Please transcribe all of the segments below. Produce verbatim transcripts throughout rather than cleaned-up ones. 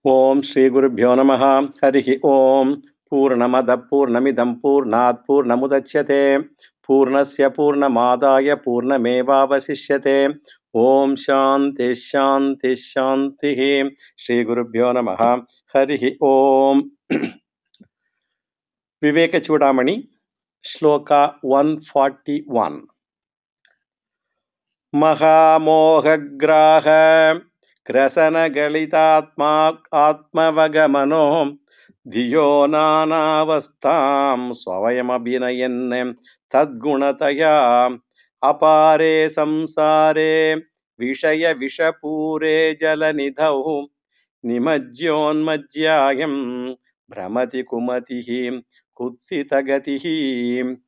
Om Shri Gurubhyo Namaha Harihi Om Purnamada Purnamidam Purnat Purnamudachyate Purnasya Purnamadaya Purnameva Vasishyate Om Shanti Shanti Shanti Shri Gurubhyo Namaha Harihi Om Viveka Chudamani Shloka one forty-one Mahamohagraha Krasana Galitatma Atmavagamano Dhiyo Nanavastam Swayamabhinayan Tadgunataya Apare Samsare Vishaya Vishapure Jalanidhau Nimajyonmajyayam Brahmati Kumatihi Kutsitagatihi.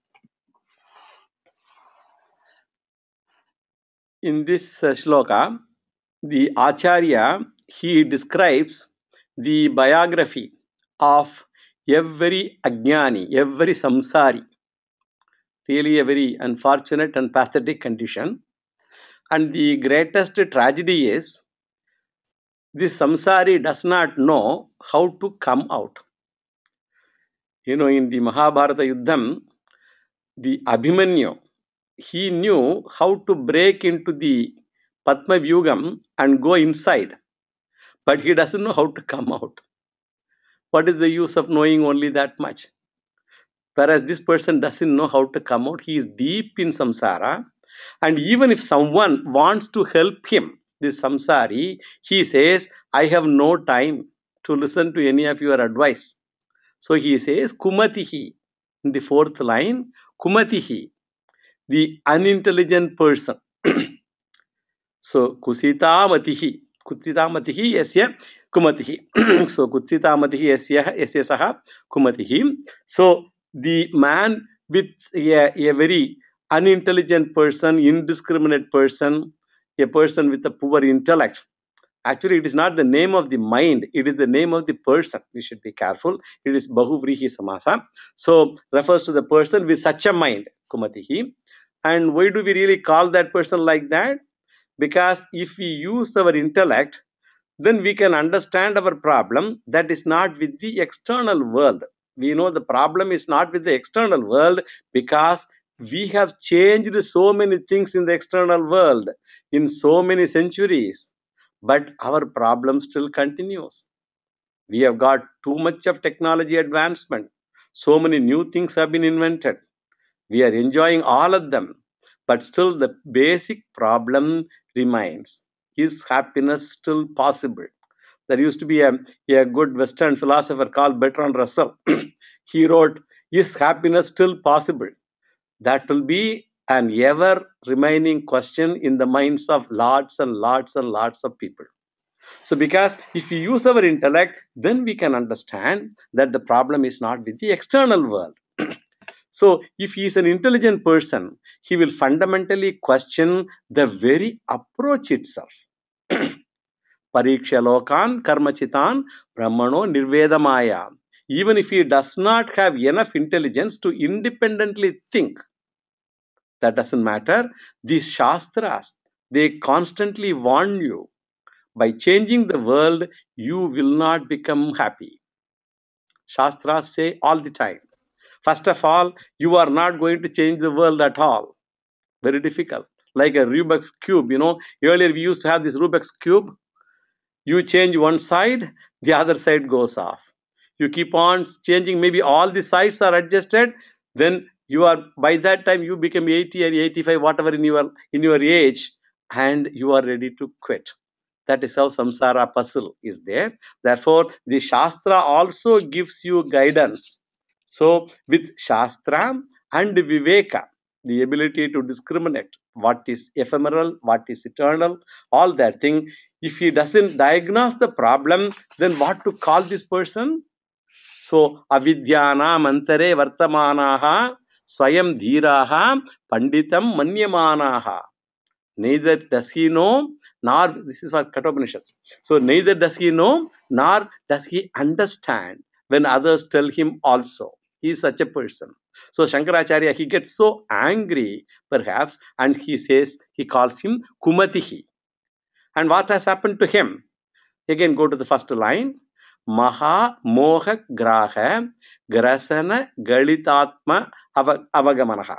In this uh, shloka, the Acharya, he describes the biography of every Ajnani, every Samsari. Really a very unfortunate and pathetic condition. And the greatest tragedy is, this Samsari does not know how to come out. You know, in the Mahabharata Yuddham, the Abhimanyu, he knew how to break into the Padma Vyugam and go inside. But he doesn't know how to come out. What is the use of knowing only that much? Whereas this person doesn't know how to come out. He is deep in samsara. And even if someone wants to help him, this samsari, he says, I have no time to listen to any of your advice. So he says, Kumatihi. In the fourth line, Kumatihi, the unintelligent person. So, Kusitamatihi. Kusitamatihi yasya kumatihi. So, Kusitamatihi yasya yasya saha kumatihi. So, the man with a, a very unintelligent person, indiscriminate person, a person with a poor intellect. Actually, it is not the name of the mind, it is the name of the person. We should be careful. It is Bahuvrihi Samasa. So, refers to the person with such a mind, Kumatihi. And why do we really call that person like that? Because if we use our intellect, then we can understand our problem that is not with the external world. We know the problem is not with the external world because we have changed so many things in the external world in so many centuries. But our problem still continues. We have got too much of technology advancement. So many new things have been invented. We are enjoying all of them. But still the basic problem remains. Is happiness still possible? There used to be a, a good Western philosopher called Bertrand Russell. He wrote, is happiness still possible? That will be an ever remaining question in the minds of lots and lots and lots of people. So because if we use our intellect, then we can understand that the problem is not with the external world. So if he is an intelligent person, he will fundamentally question the very approach itself. Pariksha lokan karmachitan brahmano nirvedamaya. Even if he does not have enough intelligence to independently think, that doesn't matter. These shastras, they constantly warn you, by changing the world, you will not become happy. Shastras say all the time. First of all, you are not going to change the world at all. Very difficult. Like a Rubik's Cube, you know, earlier we used to have this Rubik's Cube. You change one side, the other side goes off. You keep on changing, maybe all the sides are adjusted, then you are, by that time you become eighty or eighty-five, whatever in your in your age, and you are ready to quit. That is how samsara puzzle is there. Therefore, the Shastra also gives you guidance. So, with Shastra and Viveka, the ability to discriminate what is ephemeral, what is eternal, all that thing. If he doesn't diagnose the problem, then what to call this person? So, avidyana mantare vartamanaha swayam dhiraha panditam manyamanaha. Neither does he know, nor, this is what Kathopanishads. So, neither does he know, nor does he understand when others tell him also. He is such a person. So, Shankaracharya, he gets so angry, perhaps, and he says, he calls him Kumatihi. And what has happened to him? Again, go to the first line. Maha Moha Graha Grasana Galitatma Avagamanaha.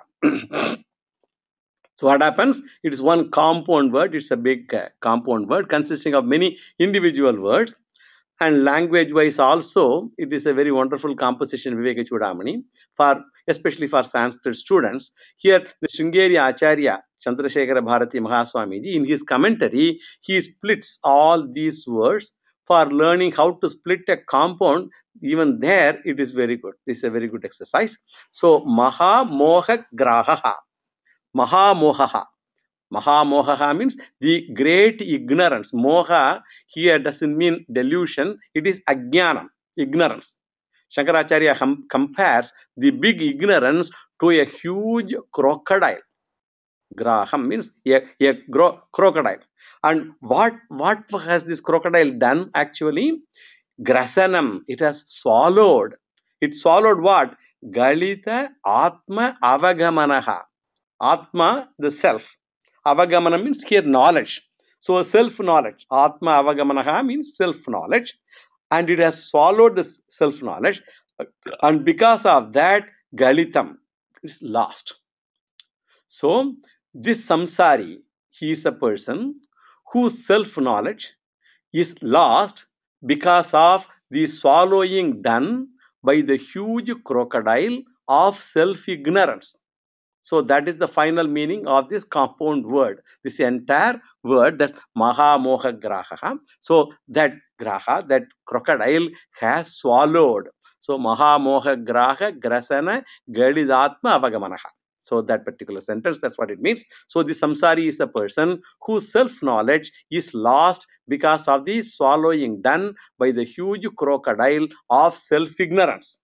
So what happens? It is one compound word. It's a big uh, compound word consisting of many individual words. And language-wise also, it is a very wonderful composition, Viveka Chudamani, for especially for Sanskrit students. Here, the Sringeri Acharya Chandrasekhara Bharati Mahaswamiji, in his commentary, he splits all these words for learning how to split a compound. Even there, it is very good. This is a very good exercise. So, Maha Moha Grahaha. Mahamohaha. Mahamohaha means the great ignorance. Moha here doesn't mean delusion. It is ajnanam, ignorance. Shankaracharya hum, compares the big ignorance to a huge crocodile. Graham means a, a gro, crocodile. And what, what has this crocodile done actually? Grasanam. It has swallowed. It swallowed what? Galita Atma Avagamanaha. Atma, the self. Avagamana means here knowledge. So self-knowledge. Atma Avagamanaha means self-knowledge. And it has swallowed this self-knowledge. And because of that, Galitam is lost. So this samsari, he is a person whose self-knowledge is lost because of the swallowing done by the huge crocodile of self-ignorance. So that is the final meaning of this compound word. This entire word, that Maha Moha Graha. So that Graha, that crocodile has swallowed. So Maha Moha Graha Grasana Gadidatma Avagamanaha. So that particular sentence, that's what it means. So the samsari is a person whose self-knowledge is lost because of the swallowing done by the huge crocodile of self-ignorance.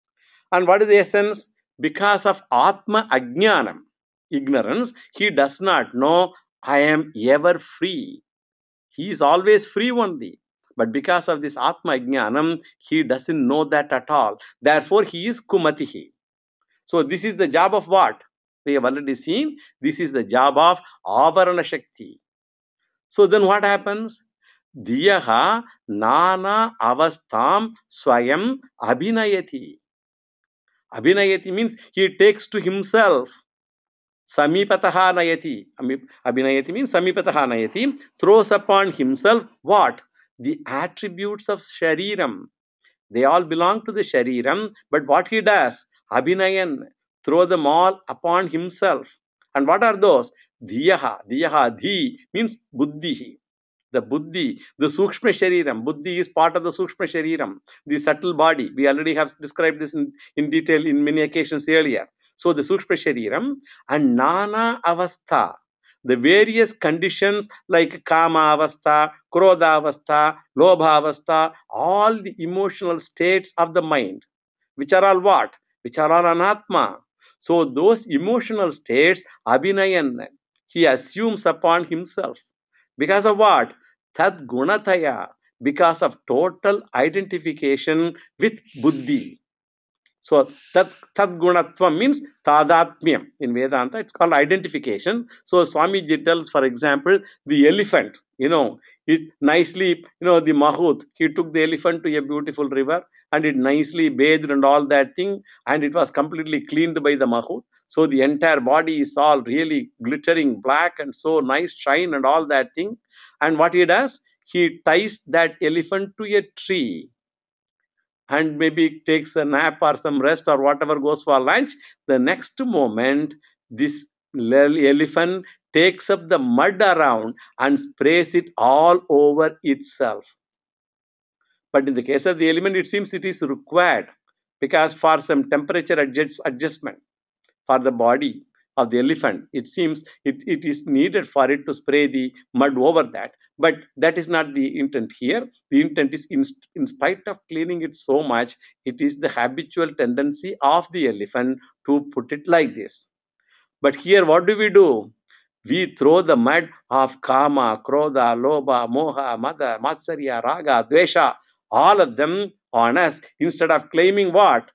And what is the essence? Because of Atma Ajnanam, ignorance, he does not know I am ever free. He is always free only. But because of this Atma Ajnanam, he doesn't know that at all. Therefore, he is Kumatihi. So this is the job of what? We have already seen. This is the job of Avarana Shakti. So then what happens? Diyaha Nana Avastam Swayam Abhinayati. Abhinayati means he takes to himself. Samipataha nayati. Abhinayati means Samipataha nayati. Throws upon himself what? The attributes of Shariram. They all belong to the Shariram. But what he does? Abhinayan. Throw them all upon himself. And what are those? Dhiyaha. Dhiyaha. Dhi means Buddhihi. The buddhi, the sukshma shariram. Buddhi is part of the sukshma shariram, the subtle body. We already have described this in, in detail in many occasions earlier. So the sukshma shariram and nana avastha, the various conditions like kama avastha, krodha avastha, lobha avastha, all the emotional states of the mind, which are all what? Which are all anatma. So those emotional states, abhinayan, he assumes upon himself. Because of what? Tad gunataya, because of total identification with buddhi. So tat, tat gunatva means tadatmyam. In Vedanta, it's called identification. So Swamiji tells, for example, the elephant, you know, it nicely, you know, the Mahut, he took the elephant to a beautiful river and it nicely bathed and all that thing, and it was completely cleaned by the Mahut. So the entire body is all really glittering black and so nice shine and all that thing. And what he does? He ties that elephant to a tree and maybe takes a nap or some rest or whatever, goes for lunch. The next moment, this elephant takes up the mud around and sprays it all over itself. But in the case of the element, it seems it is required because for some temperature adjust, adjustment for the body of the elephant, it seems it, it is needed for it to spray the mud over that. But that is not the intent here. The intent is in, in spite of cleaning it so much, it is the habitual tendency of the elephant to put it like this. But here what do we do? We throw the mud of kama, krodha, lobha, moha, mada, matsarya, raga, dvesha, all of them on us instead of claiming what?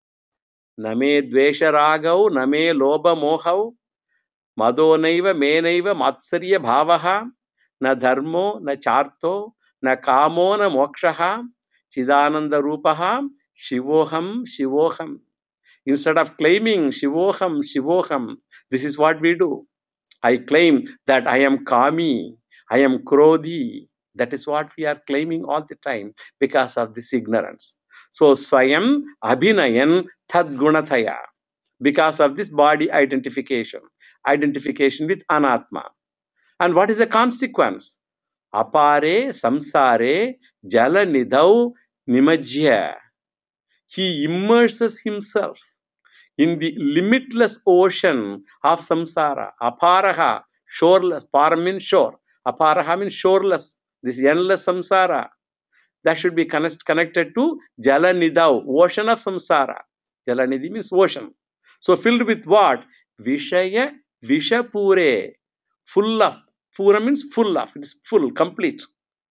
Name dvesha ragau, name lobha mohau, mado naiva, me naiva, matsarya bhavaha, na dharmo, na charto, na kamo, na mokshaha, Chidananda Rupaha, Shivoham, Shivoham. Instead of claiming Shivoham, Shivoham, this is what we do. I claim that I am Kami, I am Krodhi. That is what we are claiming all the time because of this ignorance. So, Swayam Abhinayan Tadgunathaya. Because of this body identification, identification with Anatma. And what is the consequence? Apare samsare jala nidau nimajya. He immerses himself in the limitless ocean of samsara. Aparaha, shoreless. Para means shore. Aparaha means shoreless. This endless samsara. That should be connect, connected to jala nidau, ocean of samsara. Jala nidhi means ocean. So filled with what? Vishaya Vishapure. Full of. Pura means full of. It is full, complete.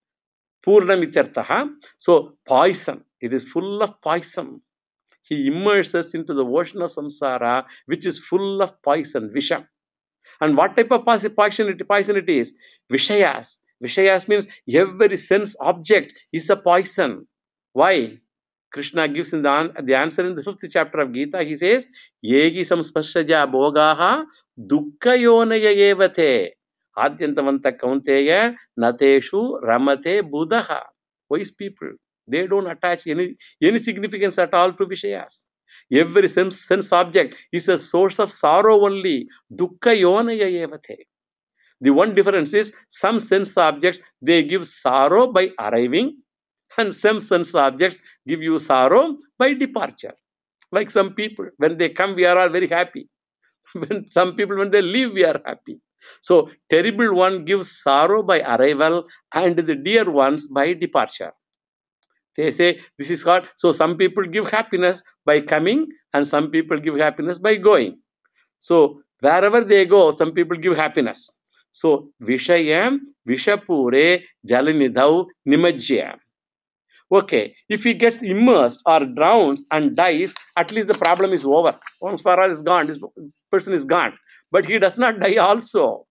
Purnamityartaha. So poison. It is full of poison. He immerses into the ocean of samsara, which is full of poison, visham. And what type of poison it, poison it is? Vishayas. Vishayas means every sense object is a poison. Why? Krishna gives in the, the answer in the fifth chapter of Gita. He says, Yegi samspashaja bhogaha dukkha yonaya evate adyantavanta kaunteya nateshu ramate buddha. Wise people, they don't attach any, any significance at all to Vishayas. Every sense, sense object is a source of sorrow only. Dukkha yonaya evate. The one difference is some sense objects, they give sorrow by arriving, and some sense objects give you sorrow by departure. Like some people, when they come, we are all very happy. When some people, when they leave, we are happy. So, terrible one gives sorrow by arrival, and the dear ones by departure. They say this is what. So, some people give happiness by coming, and some people give happiness by going. So, wherever they go, some people give happiness. So, Vishayam, Vishapure, Jalanidhau, Nimajya. Okay, if he gets immersed or drowns and dies, at least the problem is over. Once for all is gone, this person is gone. But he does not die also.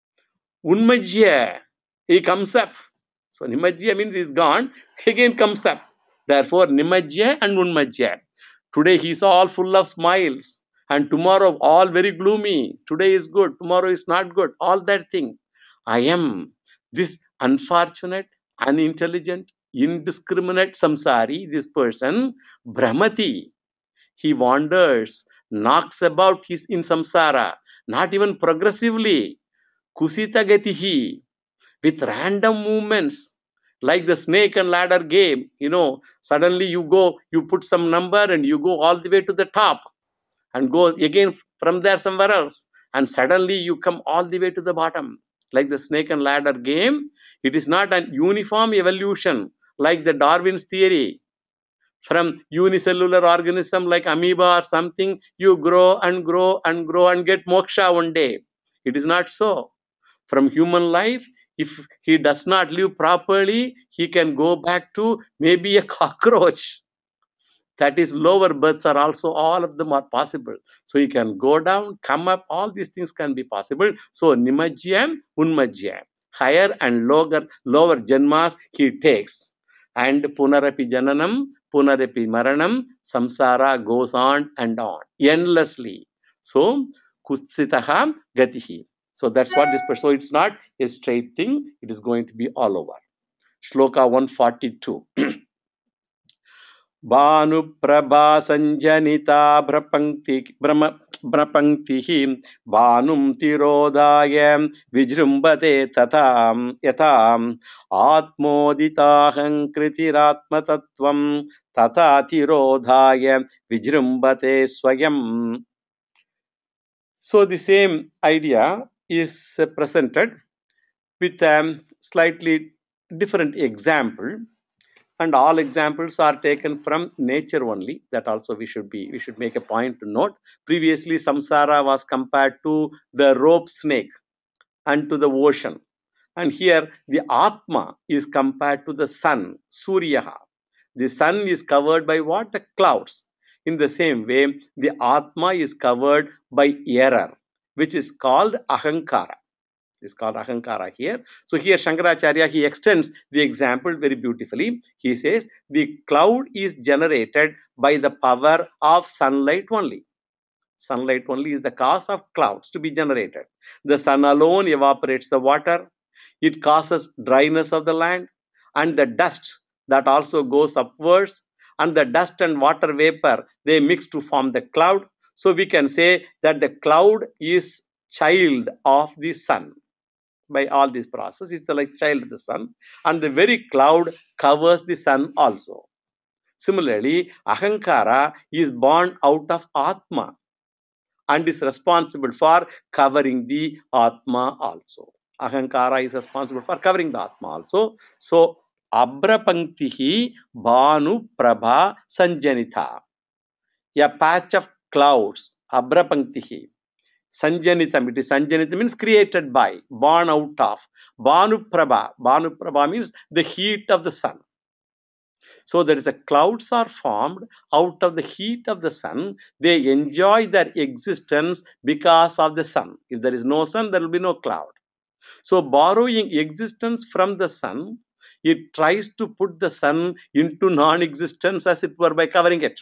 Unmajya, he comes up. So Nimajya means he is gone, he again comes up. Therefore, Nimajya and Unmajya. Today he is all full of smiles, and tomorrow all very gloomy. Today is good, tomorrow is not good. All that thing. I am this unfortunate, unintelligent, indiscriminate samsari, this person, Brahmati. He wanders, knocks about his in samsara, not even progressively. Kusita gatihi, with random movements, like the snake and ladder game. You know, suddenly you go, you put some number and you go all the way to the top and go again from there somewhere else. And suddenly you come all the way to the bottom. Like the snake and ladder game, it is not an uniform evolution like the Darwin's theory. From unicellular organism like amoeba or something, you grow and grow and grow and get moksha one day. It is not so. From human life, if he does not live properly, he can go back to maybe a cockroach. That is, lower births are also, all of them are possible. So he can go down, come up, all these things can be possible. So Nimajya, Unmajya, higher and lower, lower janmas he takes. And Punarapi Jananam, Punarapi Maranam, Samsara goes on and on, endlessly. So, Kutsitaha Gatihi. So that's what this person, so it's not a straight thing, it is going to be all over. Shloka one forty-two. Banu Prabha Sanjanita Brapangti Brapangtihi Banum Tirodayam Vijrumbate Tatam Yatam Atmoditahang Kritiratmatatvam Tata Tirodayam Vijrumbate Swayam. So the same idea is presented with a slightly different example, and all examples are taken from nature only. That also we should be we should make a point to note. Previously, samsara was compared to the rope snake and to the ocean, and here the atma is compared to the sun, suryaha. The sun is covered by what? The clouds. In the same way, the atma is covered by error, which is called ahankara. It's called Ahankara here. So here Shankaracharya, he extends the example very beautifully. He says the cloud is generated by the power of sunlight only. Sunlight only is the cause of clouds to be generated. The sun alone evaporates the water. It causes dryness of the land, and the dust that also goes upwards, and the dust and water vapor, they mix to form the cloud. So we can say that the cloud is child of the sun. By all this process, it's the like child of the sun, and the very cloud covers the sun also. Similarly, Ahankara is born out of Atma and is responsible for covering the Atma also. Ahankara is responsible for covering the Atma also. So, Abrapanktihi Bhanu Prabha Sanjanita. A patch of clouds, Abrapanktihi. Sanjanitam, it is Sanjanita means created by, born out of. Bhanu Prabha. Bhanu Prabha means the heat of the sun. So there is a clouds are formed out of the heat of the sun. They enjoy their existence because of the sun. If there is no sun, there will be no cloud. So borrowing existence from the sun, it tries to put the sun into non-existence as it were by covering it.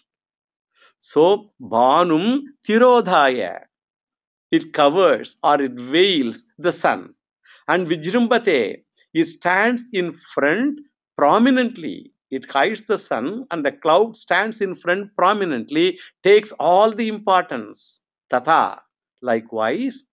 So Bhanum Tirodhaya, it covers or it veils the sun. And Vijrumbate, it stands in front prominently. It hides the sun and the cloud stands in front prominently, takes all the importance. Tatha, likewise,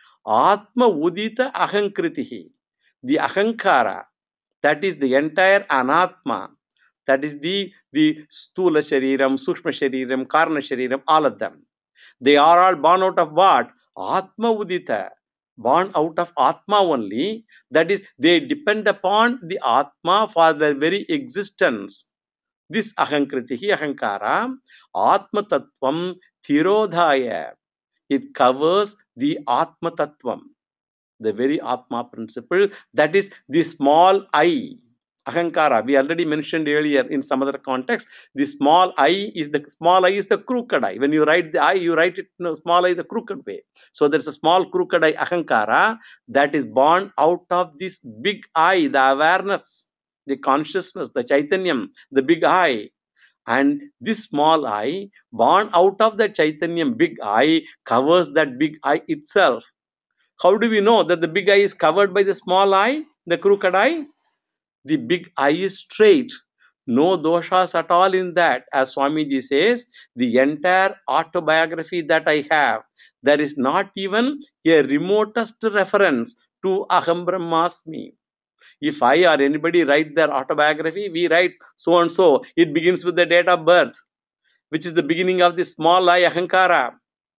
Atma Udita Ahankritihi, the Ahankara, that is the entire Anatma, that is the, the Stula Shariram, Sukshma Shariram, Karna Shariram, all of them. They are all born out of what? Atma Udita. Born out of Atma only. That is, they depend upon the Atma for their very existence. This Ahankritihi Ahankara, Atma Tattvam Thirodhaya. It covers the Atma Tattvam, the very Atma principle. That is the small I. Ahankara, we already mentioned earlier in some other context, the small I is the small I is the crooked eye. When you write the I, you write it in a small I the crooked way. So there's a small crooked eye, Ahankara, that is born out of this big I, the awareness, the consciousness, the Chaitanyam, the big I. And this small I, born out of the Chaitanyam big I, covers that big I itself. How do we know that the big eye is covered by the small eye, the crooked eye? The big eye is straight. No doshas at all in that. As Swamiji says, the entire autobiography that I have, there is not even a remotest reference to Aham Brahmasmi. If I or anybody write their autobiography, we write so and so. It begins with the date of birth, which is the beginning of the small I Ahankara,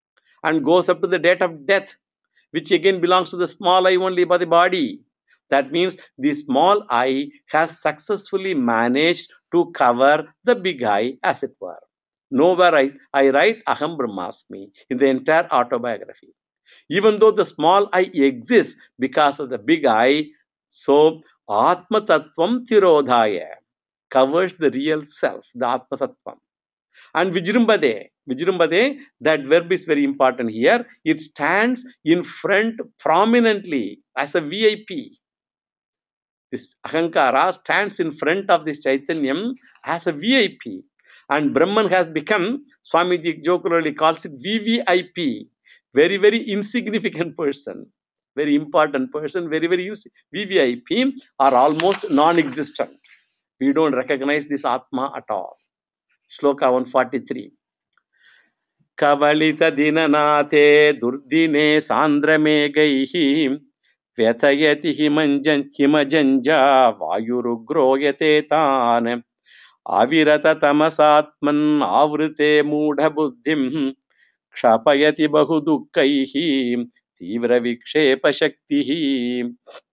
and goes up to the date of death, which again belongs to the small I only by the body. That means the small I has successfully managed to cover the big I, as it were. Nowhere I, I write Aham Brahmasmi in the entire autobiography. Even though the small I exists because of the big I, so Atma Tattvam Tirodhaya covers the real self, the Atma Tattvam. And Vijrumbade, Vijrumbade, that verb is very important here. It stands in front prominently as a V I P. This Ahankara stands in front of this Chaitanyam as a V I P. And Brahman has become, Swamiji jocularly calls it V V I P. Very, very insignificant person. Very important person, very, very V V I P are almost non-existent. We don't recognize this Atma at all. Shloka one forty-three. Kavalita dinanate durdine sandramegaihi vyatayati himanjan himajanja vayurugroyate tan avirata tamasatman avrite mudha buddhim kshapayati bahudukkaihi tivra vikshepa shaktihi.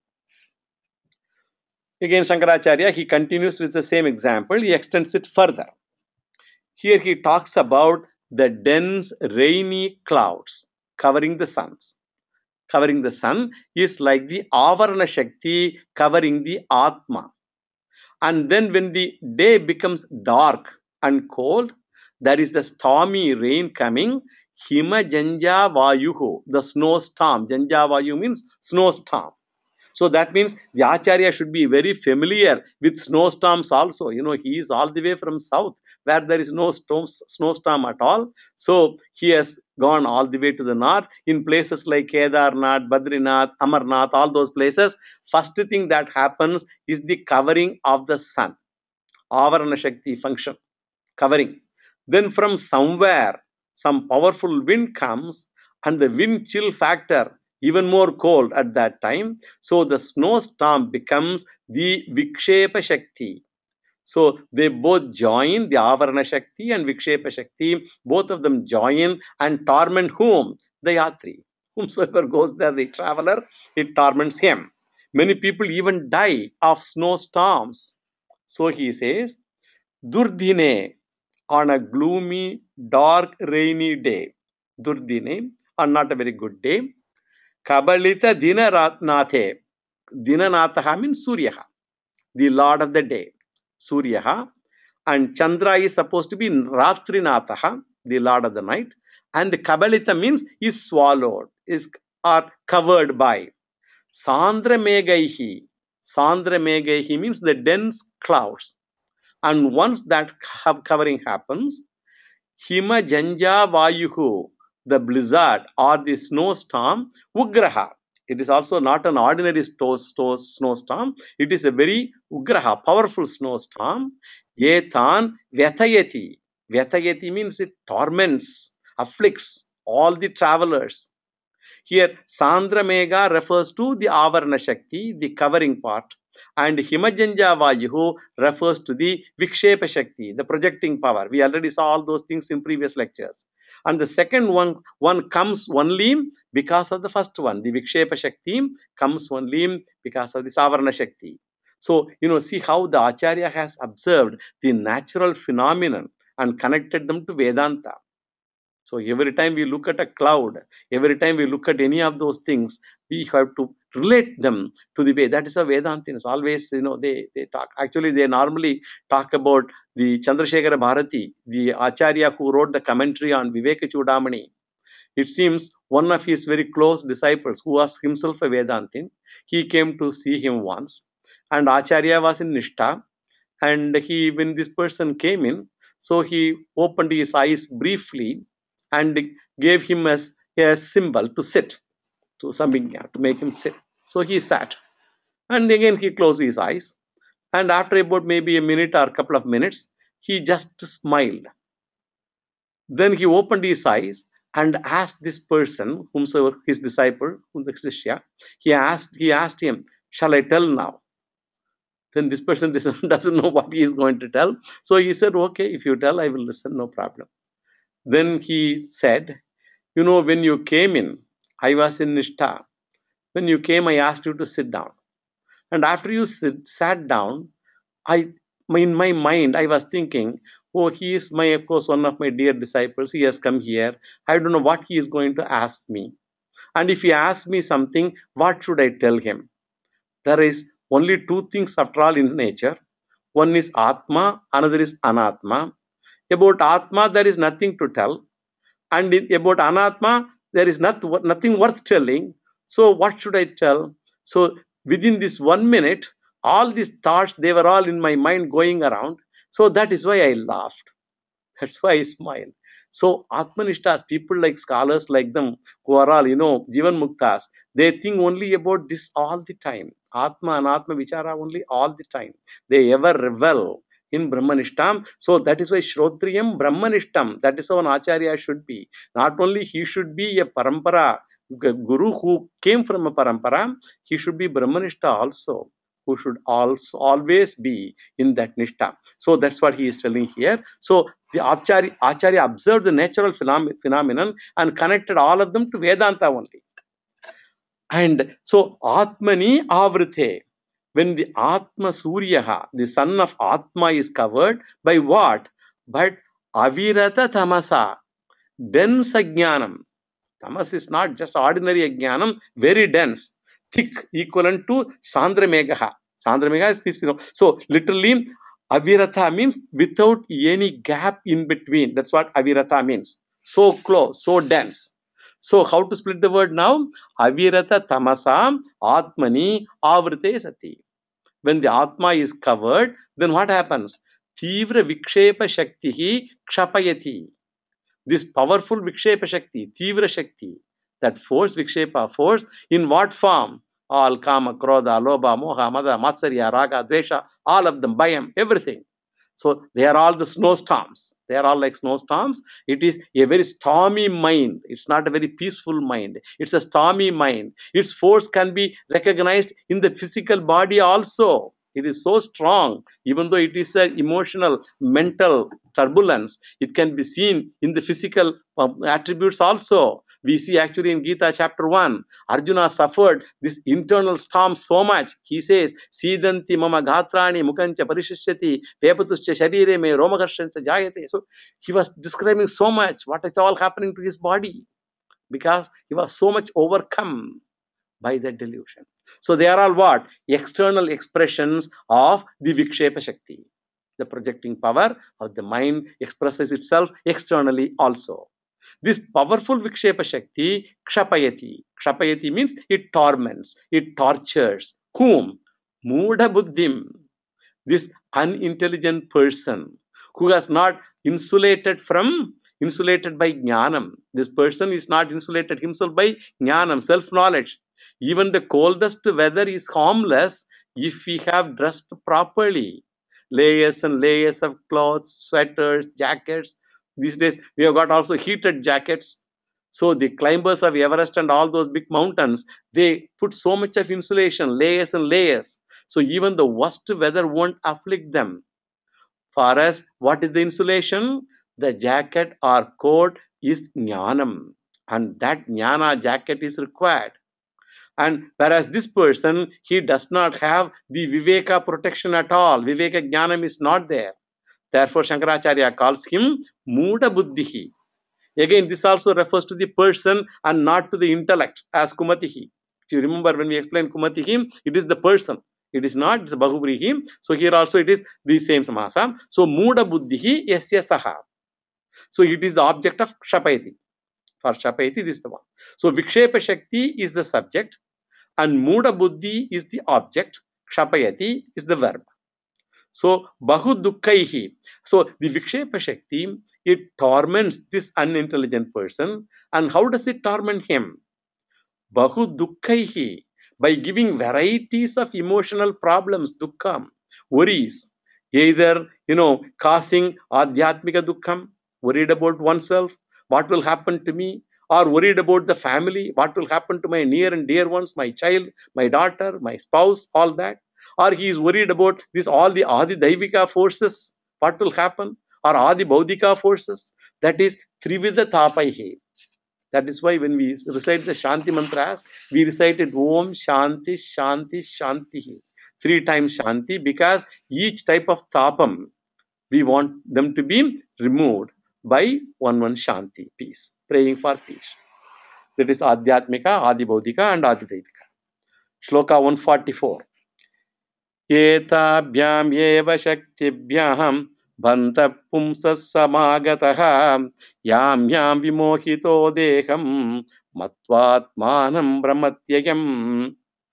Again Shankaracharya, he continues with the same example. He extends it further. Here he talks about the dense rainy clouds covering the suns. Covering the sun is like the Avarana Shakti covering the Atma. And then when the day becomes dark and cold, there is the stormy rain coming. Hima Janja Vayuhu, the snowstorm. Janja Vayu means snowstorm. So that means the Acharya should be very familiar with snowstorms also. You know, he is all the way from south where there is no storms, snowstorm at all. So he has gone all the way to the north in places like Kedarnath, Badrinath, Amarnath, all those places. First thing that happens is the covering of the sun. Avarana Shakti function, covering. Then from somewhere, some powerful wind comes and the wind chill factor even more cold at that time. So the snowstorm becomes the Vikshepa Shakti. So they both join, the Avarana Shakti and Vikshepa Shakti, both of them join and torment whom? The Yatri. Whomsoever goes there, the traveler, it torments him. Many people even die of snowstorms. So he says, Durdine, on a gloomy, dark, rainy day. Durdine, on not a very good day. Kabalita Dinaratnathe. Dinanatha means Suryaha, the Lord of the day. Suryaha. And Chandra is supposed to be Ratrinatha, the Lord of the night. And Kabalita means is swallowed, is or covered by. Sandra Megaihi. Sandra Megaihi means the dense clouds. And once that covering happens, Hima Janja Vayuhu, the blizzard or the snowstorm, Ugraha. It is also not an ordinary sto sto snowstorm. It is a very Ugraha, powerful snowstorm. Yetan Vyatayati. Vyatayati means it torments, afflicts all the travelers. Here, Sandra Mega refers to the Avarana Shakti, the covering part. And Himajanja Vayuhu refers to the Vikshepa Shakti, the projecting power. We already saw all those things in previous lectures. And the second one, one comes only because of the first one. The Vikshepa Shakti comes only because of the Avarana Shakti. So, you know, see how the Acharya has observed the natural phenomenon and connected them to Vedanta. So every time we look at a cloud, every time we look at any of those things, we have to relate them to the way. That is a Vedantins. Always, you know, they, they talk. Actually, they normally talk about the Chandrasekhara Bharati, the Acharya who wrote the commentary on Viveka Chudamani. It seems one of his very close disciples, who was himself a Vedantin, he came to see him once. And Acharya was in Nishtha. And he, when this person came in, so he opened his eyes briefly and gave him as a symbol to sit, to Sambhigya, to make him sit. So he sat. And again he closed his eyes. And after about maybe a minute or a couple of minutes, he just smiled. Then he opened his eyes and asked this person, whomsoever his disciple, whom the Shishya, he asked, he asked him, shall I tell now? Then this person doesn't know what he is going to tell. So he said, okay, if you tell, I will listen, no problem. Then he said, you know, when you came in, I was in Nishtha. When you came, I asked you to sit down. And after you sit, sat down, I, in my mind, I was thinking, oh, he is my, of course, one of my dear disciples. He has come here. I don't know what he is going to ask me. And if he asks me something, what should I tell him? There is only two things after all in nature. One is Atma, another is Anatma. About Atma, there is nothing to tell. And about Anatma, there is not, nothing worth telling. So what should I tell? So within this one minute, all these thoughts, they were all in my mind going around. So that is why I laughed. That's why I smiled. So Atmanishtas, people like scholars like them, who are all, you know, Jivan Muktas, they think only about this all the time. Atma and Atma Vichara only all the time. They ever revel in Brahmanishtam. So that is why Shrotriyam Brahmanishtam, that is how an Acharya should be. Not only he should be a Parampara, Guru who came from a Parampara, he should be Brahmanishta also, who should also always be in that Nishtha. So that's what he is telling here. So the Acharya, Acharya observed the natural phenom phenomenon and connected all of them to Vedanta only. And so Atmani Avrite, when the Atma Suryaha, the son of Atma, is covered by what? But Avirata Tamasa, dense Ajnanam. Tamas is not just ordinary Ajnanam, very dense, thick, equivalent to Sandra Megaha. Sandra Megaha is this, you know. So literally, Avirata means without any gap in between. That's what Avirata means. so close, so dense. So how to split the word now? Avirata tamasa atmani avrite sati. When the Atma is covered, then what happens? Tivra vikshepa shaktihi kshapayati. This powerful vikshepa shakti, tivra shakti, that force, vikshepa force, in what form? All kama, krodha, lobha, moha, mada, matsarya, raga, dvesha, all of them, bayam, everything. So they are all the snowstorms. They are all like snowstorms. It is a very stormy mind. It's not a very peaceful mind. It's a stormy mind. Its force can be recognized in the physical body also. It is so strong, even though it is an emotional, mental turbulence. It can be seen in the physical um, attributes also. We see actually in Gita chapter one, Arjuna suffered this internal storm so much. He says, Sidanti mama ghatrani mukancha parishishyati vepatuscha sharire me romakarshancha jayate. So he was describing so much what is all happening to his body because he was so much overcome by that delusion. So they are all what? External expressions of the Vikshepa Shakti. The projecting power of the mind expresses itself externally also. This powerful Vikshepa Shakti, Kshapayati. Kshapayati means it torments, it tortures. Whom? Mudha Buddhim. This unintelligent person who has not insulated from, insulated by Jnanam. This person is not insulated himself by Jnanam, self-knowledge. Even the coldest weather is harmless if we have dressed properly. Layers and layers of clothes, sweaters, jackets. These days, we have got also heated jackets. So the climbers of Everest and all those big mountains, they put so much of insulation, layers and layers. So even the worst weather won't afflict them. For us, what is the insulation? The jacket or coat is jnanam. And that jnana jacket is required. And whereas this person, he does not have the viveka protection at all. Viveka jnanam is not there. Therefore, Shankaracharya calls him Muda Buddhihi. Again, this also refers to the person and not to the intellect as Kumatihi. If you remember when we explain Kumatihi, it is the person. It is not, it's a Bahuvrihi. So here also it is the same samasa. So Muda Buddhihi Yasya Saha. So it is the object of Kshapayati. For Kshapayati, this is the one. So Vikshepa Shakti is the subject and Muda Buddhi is the object. Kshapayati is the verb. So, Bahu Dukkaihi. So, the Vikshepa Shakti, it torments this unintelligent person. And how does it torment him? Bahu Dukkaihi. By giving varieties of emotional problems, dukkam, worries. Either, you know, causing adhyatmika dukkham, worried about oneself, what will happen to me? Or worried about the family, what will happen to my near and dear ones, my child, my daughter, my spouse, all that. Or he is worried about this, all the Adi Daivika forces, what will happen? Or Adi Baudhika forces, that is Trivida Tapaihi. That is why when we recite the Shanti mantras, we recited Om Shanti Shanti Shanti. Three times Shanti because each type of tapam, we want them to be removed by one one Shanti, peace, praying for peace. That is Adhyatmika, Adi Baudhika and Adi Daivika. Shloka one forty-four. एताभ्याम एव शक्तिभ्याम बन्ध पुंसः समागतः यां यां विमोहितो देहं मत्वात्मानं भ्रमत्ययम्.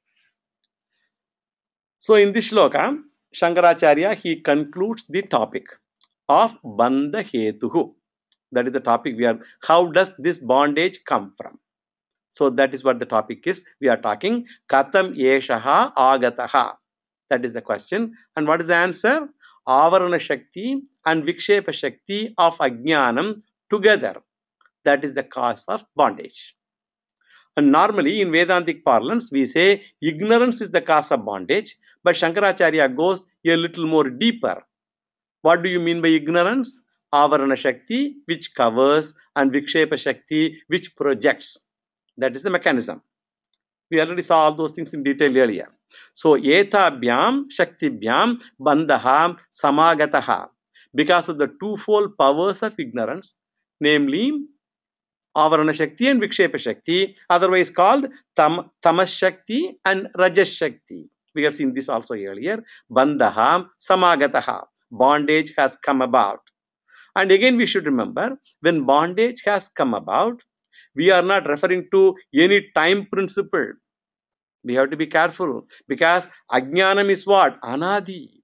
So in this shloka, Shankaracharya, he concludes the topic of Bandha Hetuhu. That is the topic we are, how does this bondage come from? So that is what the topic is. We are talking Katam Yeshaha Agataha. That is the question. And what is the answer? Avarana Shakti and Vikshepa Shakti of Ajnanam together. That is the cause of bondage. And normally in Vedantic parlance, we say ignorance is the cause of bondage. But Shankaracharya goes a little more deeper. What do you mean by ignorance? Avarana Shakti, which covers, and Vikshepa Shakti, which projects. That is the mechanism. We already saw all those things in detail earlier. So, etabhyam shaktibhyam bandhaha samagataha. Because of the twofold powers of ignorance, namely Avarana Shakti and Vikshepa Shakti, otherwise called tam, Tamas Shakti and Rajas Shakti. We have seen this also earlier. Bandhaha samagataha. Bondage has come about. And again, we should remember, when bondage has come about, we are not referring to any time principle. We have to be careful, because ajnanam is what? Anadi.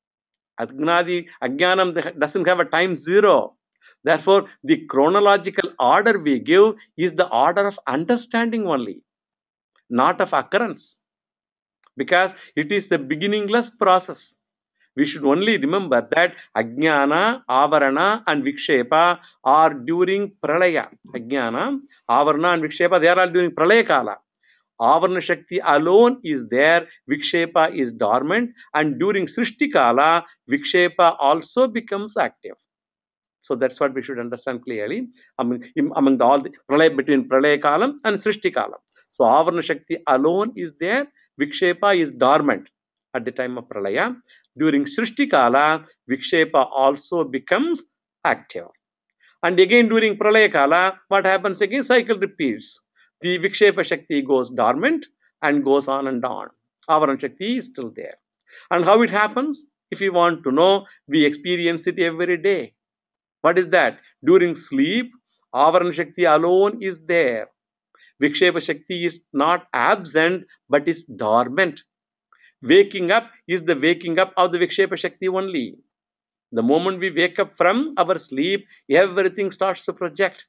Agnadi, Ajnanam doesn't have a time zero. Therefore, the chronological order we give is the order of understanding only, not of occurrence, because it is a beginningless process. We should only remember that Ajnana, Avarana and Vikshepa are during Pralaya. Ajnana, Avarana and Vikshepa, they are all during Pralaya Kala. Avarana Shakti alone is there, Vikshepa is dormant, and during Srishti Kala, Vikshepa also becomes active. So that's what we should understand clearly among, among the, all the pralaya, between Pralaya Kalam and Srishti Kalam. So Avarana Shakti alone is there, Vikshepa is dormant at the time of Pralaya. During Srishti Kala, Vikshepa also becomes active. And again during Pralaya Kala, what happens again? Cycle repeats. The Vikshepa Shakti goes dormant and goes on and on. Avarana Shakti is still there. And how it happens? If you want to know, we experience it every day. What is that? During sleep, Avarana Shakti alone is there. Vikshepa Shakti is not absent, but is dormant. Waking up is the waking up of the Vikshepa Shakti only. The moment we wake up from our sleep, everything starts to project.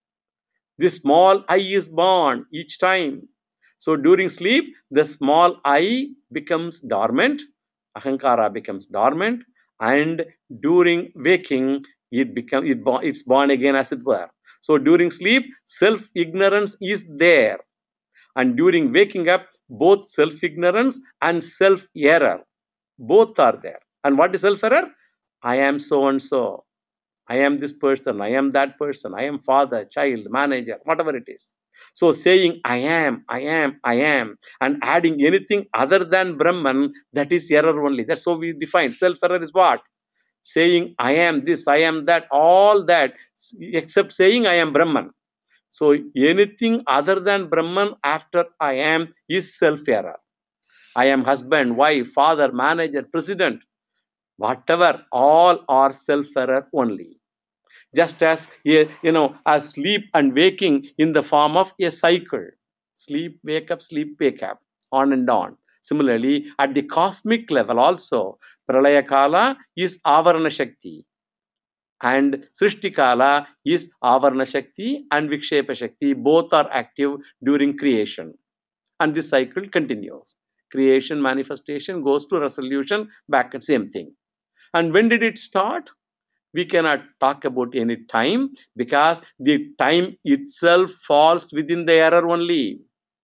This small I is born each time. So during sleep, the small I becomes dormant, Ahankara becomes dormant, and during waking, it becomes it, it's born again, as it were. So during sleep, self-ignorance is there. And during waking up, both self-ignorance and self-error, both are there. And what is self-error? I am so and so. I am this person, I am that person, I am father, child, manager, whatever it is. So saying I am, I am, I am, and adding anything other than Brahman, that is error only. That's how we define. Self-error is what? Saying I am this, I am that, all that, except saying I am Brahman. So anything other than Brahman after I am is self-error. I am husband, wife, father, manager, president, whatever, all are self-error only. Just as, you know, as sleep and waking in the form of a cycle. Sleep, wake up, sleep, wake up, on and on. Similarly, at the cosmic level also, Pralaya Kala is Avarana Shakti, and Srishti Kala is Avarana Shakti and Vikshepa Shakti. Both are active during creation. And this cycle continues. Creation, manifestation, goes to resolution, back at same thing. And when did it start? We cannot talk about any time, because the time itself falls within the error only.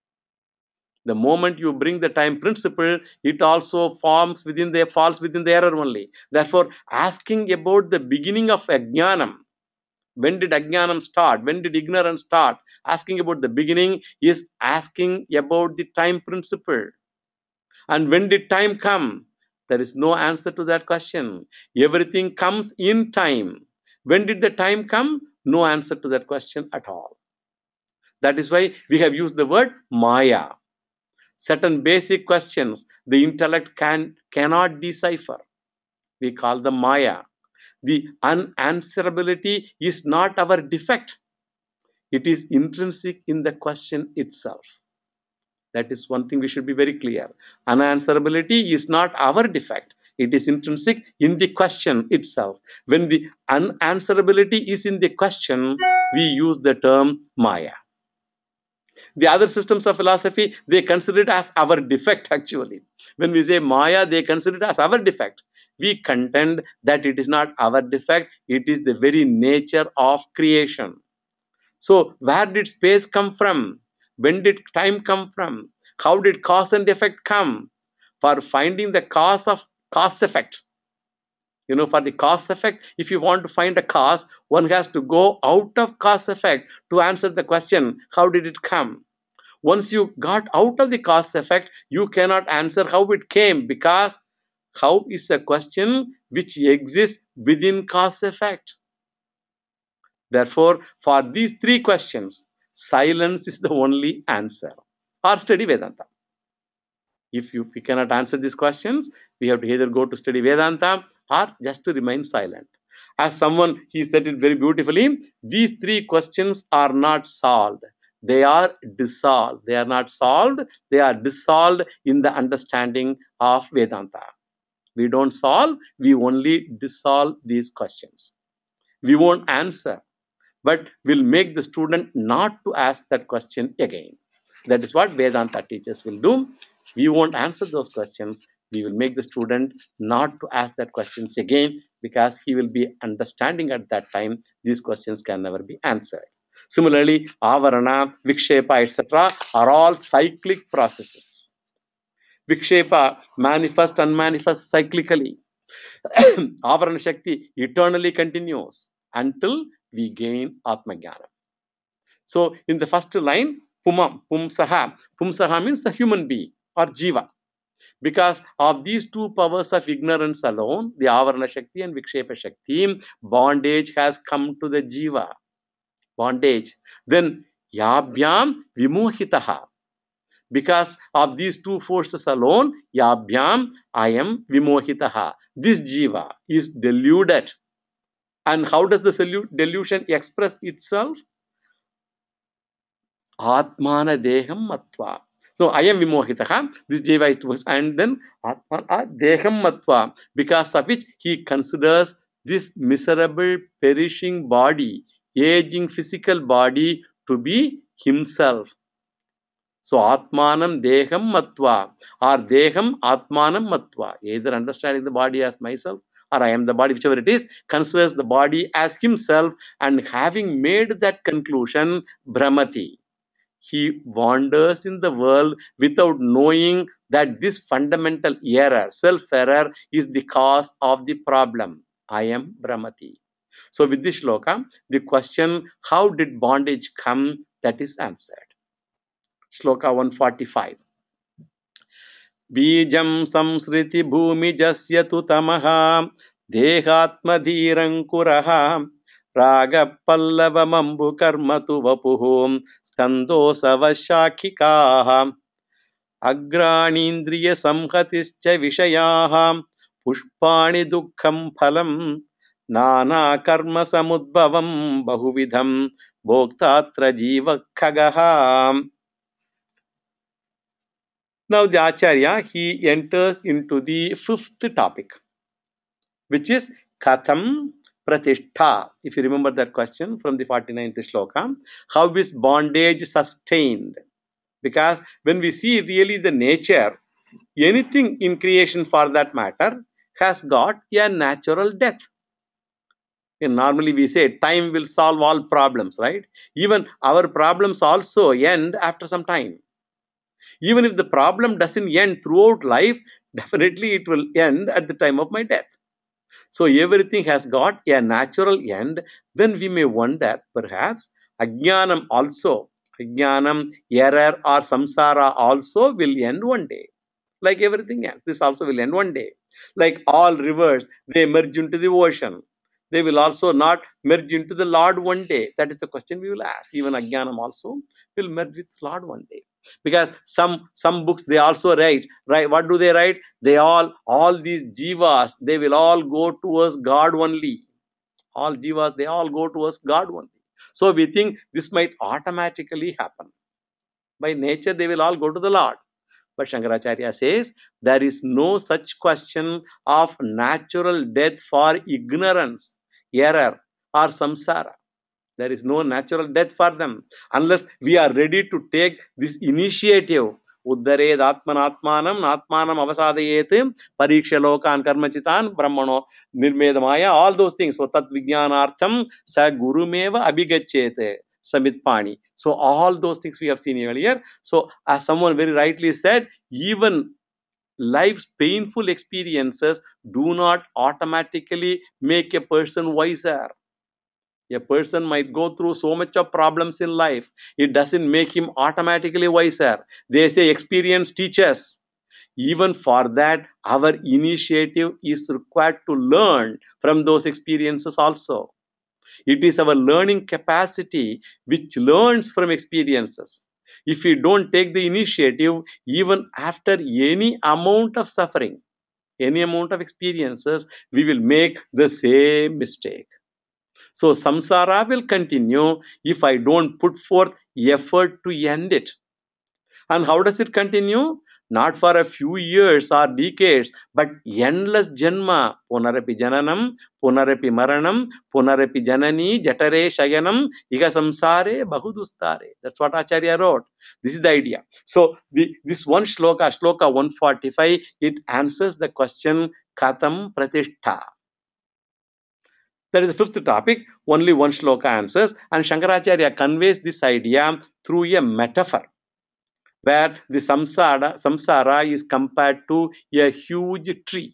The moment you bring the time principle, it also forms within the falls within the error only. Therefore, asking about the beginning of Ajnanam, when did Ajnanam start? When did ignorance start? Asking about the beginning is asking about the time principle. And when did time come? There is no answer to that question. Everything comes in time. When did the time come? No answer to that question at all. That is why we have used the word Maya. Certain basic questions the intellect can cannot decipher. We call them Maya. The unanswerability is not our defect. It is intrinsic in the question itself. That is one thing we should be very clear. Unanswerability is not our defect. It is intrinsic in the question itself. When the unanswerability is in the question, we use the term Maya. The other systems of philosophy, they consider it as our defect actually. When we say Maya, they consider it as our defect. We contend that it is not our defect, it is the very nature of creation. So where did space come from? When did time come from? How did cause and effect come? For finding the cause of cause effect, you know, for the cause effect, if you want to find a cause, one has to go out of cause effect to answer the question, how did it come? Once you got out of the cause effect, you cannot answer how it came, because how is a question which exists within cause effect. Therefore, for these three questions, silence is the only answer, or study Vedanta. If you, we cannot answer these questions, we have to either go to study Vedanta or just to remain silent. As someone, he said it very beautifully, these three questions are not solved. They are dissolved. They are not solved. They are dissolved in the understanding of Vedanta. We don't solve, we only dissolve these questions. We won't answer, but will make the student not to ask that question again. That is what Vedanta teachers will do. We won't answer those questions. We will make the student not to ask that questions again, because he will be understanding at that time these questions can never be answered. Similarly, avarana, vikshepa, et cetera are all cyclic processes. Vikshepa manifest and manifest cyclically. Avarana Shakti eternally continues until we gain Atma Jnana. So, in the first line, Pumam, Pumsaha. Pumsaha means a human being or Jiva. Because of these two powers of ignorance alone, the Avarana Shakti and Vikshepa Shakti, bondage has come to the Jiva. Bondage. Then, Yabhyam Vimohitaha. Because of these two forces alone, Yabhyam, I am Vimohitaha. This Jiva is deluded. And how does the delusion express itself? Atmana Deham Matva. So I am Vimohitaha, this Jiva is towards, and then Atmana Deham Matva, because of which he considers this miserable, perishing body, aging physical body to be himself. So Atmanam Deham Matva, or Deham Atmanam Matva, either understanding the body as myself or I am the body, whichever it is, considers the body as himself, and having made that conclusion, Brahmati, he wanders in the world without knowing that this fundamental error, self-error, is the cause of the problem. I am Brahmati. So with this shloka, the question, how did bondage come, that is answered. Shloka one forty-five. Bijam samsriti bhumijasya tu tamaha dehatmadhirankuraha raga pallavamambu karmatu vapuhum skando savashakikaha agranindriya samhatischa vishayaha pushpani dukkham phalam nana karma samudbhavam bahuvidham bhoktatra jiva khagaha. Now the Acharya, he enters into the fifth topic, which is Katham Pratishtha. If you remember that question from the forty-ninth shloka, how is bondage sustained? Because when we see really the nature, anything in creation for that matter has got a natural death. And normally we say time will solve all problems, right? Even our problems also end after some time. Even if the problem doesn't end throughout life, definitely it will end at the time of my death. So everything has got a natural end. Then we may wonder, perhaps, Ajnanam also, Ajnanam, error or samsara also will end one day. Like everything else, this also will end one day. Like all rivers, they merge into the ocean. They will also not merge into the Lord one day. That is the question we will ask. Even Ajnanam also will merge with Lord one day. Because some some books they also write, right? What do they write? They all, all these jivas, they will all go towards God only. All jivas, they all go towards God only. So we think this might automatically happen. By nature, they will all go to the Lord. But Shankaracharya says, there is no such question of natural death for ignorance, error or samsara. There is no natural death for them unless we are ready to take this initiative. Uddared atmanatmanam atmanam avasadayet pariksha lokan karmachitan brahmano nirmedamaya, all those things. So tat vijnanartham sa gurumeva abhigacchete samitpani. So all those things we have seen earlier. So as someone very rightly said, even life's painful experiences do not automatically make a person wiser. A person might go through so much of problems in life. It doesn't make him automatically wiser. They say experience teaches. Even for that, our initiative is required to learn from those experiences also. It is our learning capacity which learns from experiences. If we don't take the initiative, even after any amount of suffering, any amount of experiences, we will make the same mistake. So samsara will continue if I don't put forth effort to end it. And how does it continue? Not for a few years or decades, but endless janma. Punarapi jananam, punarapi maranam, punarapi janani, jatare shayanam, iga samsare bahudustare. That's what Acharya wrote. This is the idea. So the, this one shloka, shloka one forty-five, it answers the question Katham Pratishtha. That is the fifth topic. Only one shloka answers, and Shankaracharya conveys this idea through a metaphor, where the samsara, samsara is compared to a huge tree,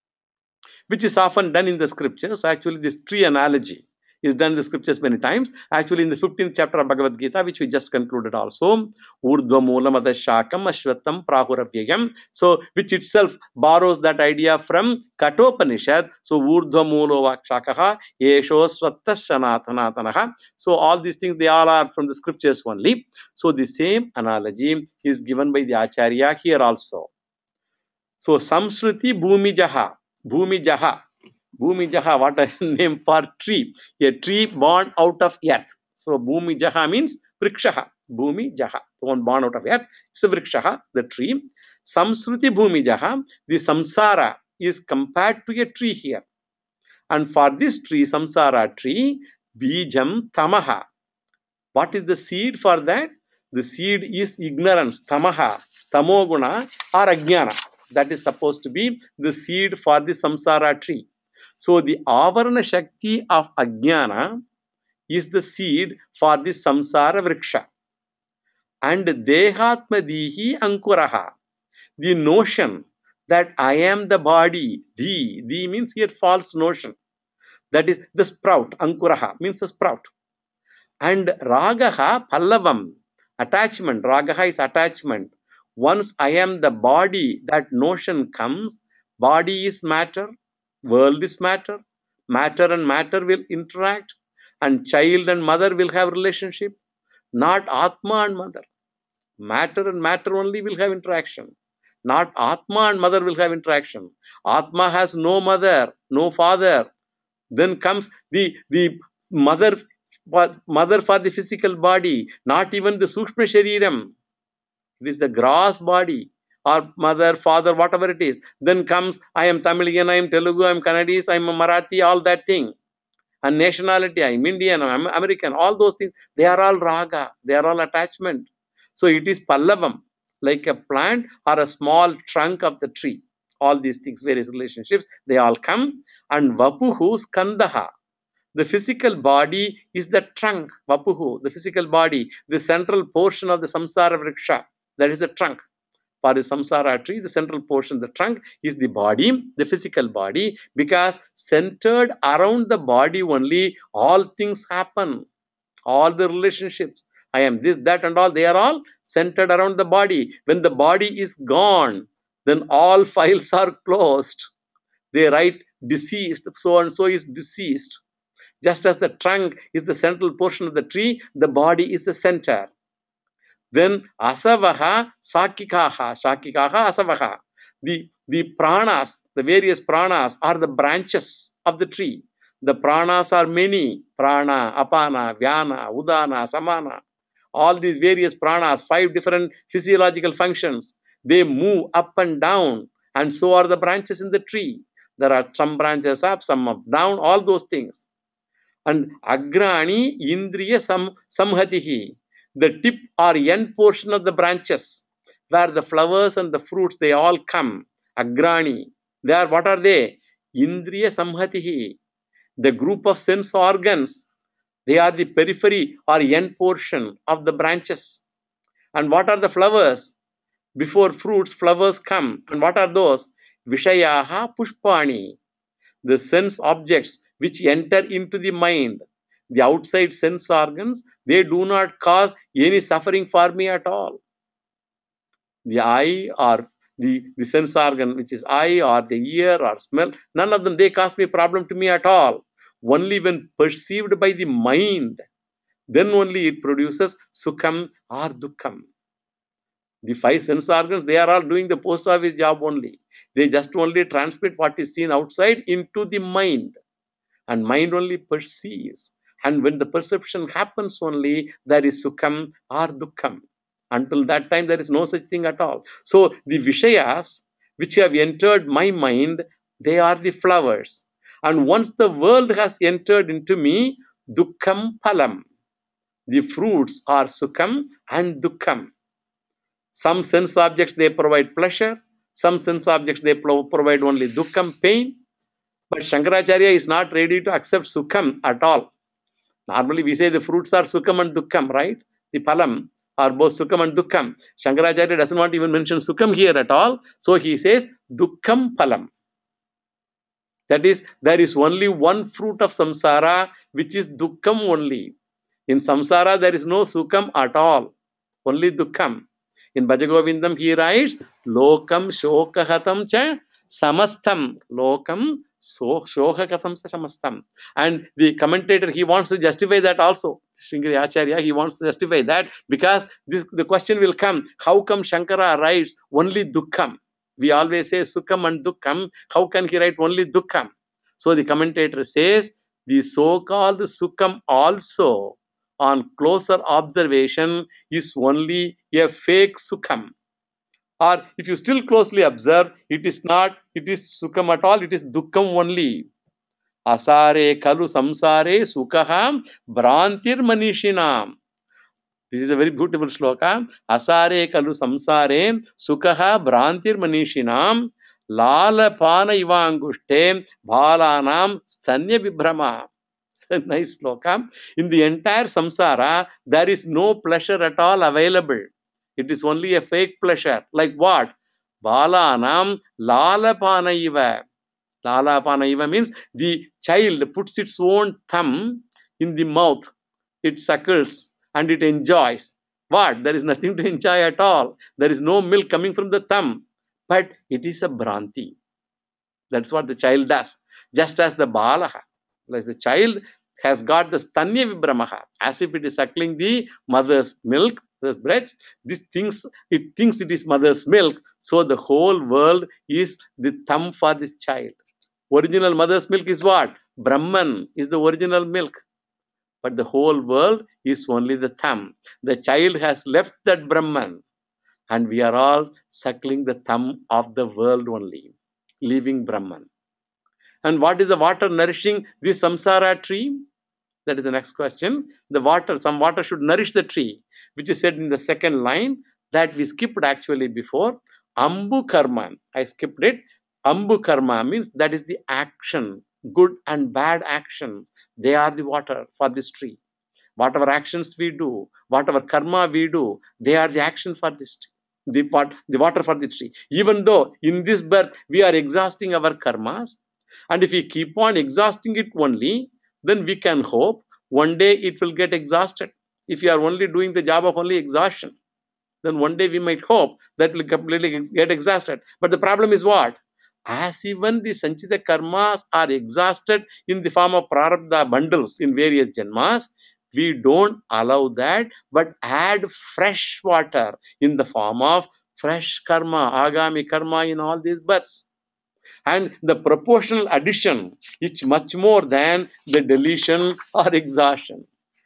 which is often done in the scriptures. Actually, this tree analogy is done in the scriptures many times. Actually, in the fifteenth chapter of Bhagavad Gita, which we just concluded also, Urdhva Moolam Adashakam Ashwatam Prahuravyayam. So, which itself borrows that idea from Katopanishad. So, Urdhva Moola Vakshakaha, Yesho Swatta Sanatanatanaha. So, all these things, they all are from the scriptures only. So, the same analogy is given by the Acharya here also. So, Samsruti Bhumijaha. Bhumijaha. Bhumijaha, what a name for tree. A tree born out of earth. So, Bhumijaha means Vrikshaha. Bhumijaha, the one born out of earth. It's a Vrikshaha, the tree. Samsruti Bhumijaha, the samsara is compared to a tree here. And for this tree, samsara tree, Bijam Tamaha. What is the seed for that? The seed is ignorance, Tamaha, Tamoguna or Ajnana. That is supposed to be the seed for the samsara tree. So the Avarana Shakti of Ajnana is the seed for the samsara vriksha. And Dehatmadihi Ankuraha, the notion that I am the body, the, the means here false notion. That is the sprout, Ankuraha means the sprout. And Ragaha Pallavam, attachment, Ragaha is attachment. Once I am the body, that notion comes, body is matter, world is matter, matter and matter will interact, and child and mother will have relationship, not Atma and mother. Matter and matter only will have interaction, not Atma and mother will have interaction. Atma has no mother, no father. Then comes the, the mother, mother for the physical body, not even the Sukshma Shariram. It is the gross body, or mother, father, whatever it is. Then comes, I am Tamilian, I am Telugu, I am Kannadese, I am Marathi, all that thing. And nationality, I am Indian, I am American, all those things, they are all raga, they are all attachment. So it is pallavam, like a plant or a small trunk of the tree. All these things, various relationships, they all come. And vapuhu skandaha, the physical body is the trunk, vapuhu, the physical body, the central portion of the samsara vriksha. That is the trunk. For the samsara tree, the central portion, the trunk, is the body, the physical body, because centered around the body only, all things happen. All the relationships, I am this, that and all, they are all centered around the body. When the body is gone, then all files are closed. They write deceased, so and so is deceased. Just as the trunk is the central portion of the tree, the body is the center. Then asavaha sakikaha, sakikaha asavaha. The, the pranas, the various pranas are the branches of the tree. The pranas are many. Prana, apana, vyana, udana, samana. All these various pranas, five different physiological functions. They move up and down, and so are the branches in the tree. There are some branches up, some up, down, all those things. And agrani indriya sam, samhatihi, the tip or end portion of the branches, where the flowers and the fruits, they all come. Agrani. They are, what are they? Indriya samhatihi, the group of sense organs. They are the periphery or end portion of the branches. And what are the flowers? Before fruits, flowers come. And what are those? Vishayaha pushpani, the sense objects which enter into the mind. The outside sense organs, they do not cause any suffering for me at all. The eye or the, the sense organ, which is eye or the ear or smell, none of them, they cause me a problem to me at all. Only when perceived by the mind, then only it produces sukham or dukkham. The five sense organs, they are all doing the post office job only. They just only transmit what is seen outside into the mind. And mind only perceives. And when the perception happens only, there is sukham or dukkham. Until that time, there is no such thing at all. So the vishayas which have entered my mind, they are the flowers. And once the world has entered into me, dukkham phalam. The fruits are sukham and dukkham. Some sense objects, they provide pleasure. Some sense objects, they provide only dukkham, pain. But Shankaracharya is not ready to accept sukham at all. Normally we say the fruits are sukham and dukkham, right? The phalam are both sukham and dukkham. Shankaracharya doesn't want to even mention sukham here at all. So he says dukkham phalam. That is, there is only one fruit of samsara, which is dukkham only. In samsara, there is no sukham at all. Only dukkham. In Bhajagovindam, he writes, Lokam shokahatam cha samastam. Lokam shokahatam cha samastam. And the commentator, he wants to justify that also. Sringiri Acharya, he wants to justify that because this, the question will come, how come Shankara writes only dukkham? We always say sukham and dukkham. How can he write only dukkham? So the commentator says, the so-called sukham also, on closer observation, is only a fake sukham. Or if you still closely observe, it is not, it is sukham at all, it is dukkham only. Asare kalu samsare sukaham brantir manishinam. This is a very beautiful shloka. Asare kalu samsare sukaha brantir manishinam lala pana ivangushte bhalanam stanya vibhrama. It's a nice shloka. In the entire samsara, there is no pleasure at all available. It is only a fake pleasure. Like what? Balanam lalapana iva. Lalapana iva means the child puts its own thumb in the mouth. It suckles and it enjoys. What? There is nothing to enjoy at all. There is no milk coming from the thumb. But it is a bhranti. That's what the child does. Just as the balaha. Like the child has got the stanya vibhramaha, as if it is suckling the mother's milk, mother's breast. This thinks, it thinks it is mother's milk. So the whole world is the thumb for this child. Original mother's milk is what? Brahman is the original milk. But the whole world is only the thumb. The child has left that Brahman. And we are all suckling the thumb of the world only, leaving Brahman. And what is the water nourishing this samsara tree? That is the next question. The water, some water should nourish the tree, which is said in the second line that we skipped actually before. Ambu karma. I skipped it. Ambu karma means that is the action, good and bad actions. They are the water for this tree. Whatever actions we do, whatever karma we do, they are the action for this tree. The, what, the water for the tree. Even though in this birth we are exhausting our karmas, and if we keep on exhausting it only, then we can hope one day it will get exhausted. If you are only doing the job of only exhaustion, then one day we might hope that will completely get exhausted. But the problem is what? As even the sanchita karmas are exhausted in the form of prarabdha bundles in various janmas, we don't allow that, but add fresh water in the form of fresh karma, agami karma in all these births. And the proportional addition is much more than the deletion or exhaustion.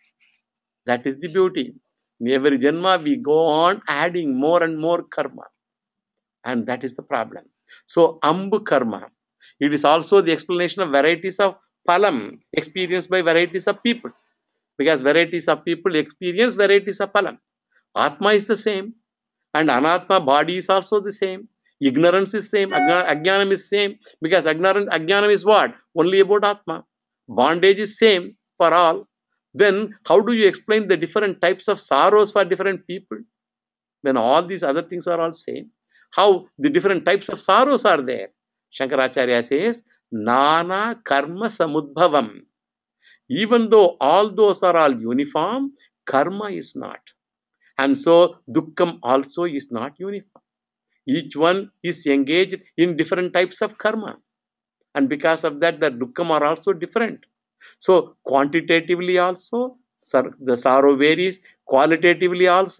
That is the beauty. In every janma, we go on adding more and more karma. And that is the problem. So, ambu karma. It is also the explanation of varieties of phalam experienced by varieties of people. Because varieties of people experience varieties of phalam. Atma is the same. And anatma body is also the same. Ignorance is same, ajnanam is same, because ajnanam is what? Only about Atma. Bondage is same for all. Then how do you explain the different types of sorrows for different people? When all these other things are all same, how the different types of sorrows are there? Shankaracharya says, Nana karma samudbhavam. Even though all those are all uniform, karma is not. And so dukkham also is not uniform. Each one is engaged in different types of karma. And because of that, the dukkham are also different. So, quantitatively also, the sorrow varies. Qualitatively also,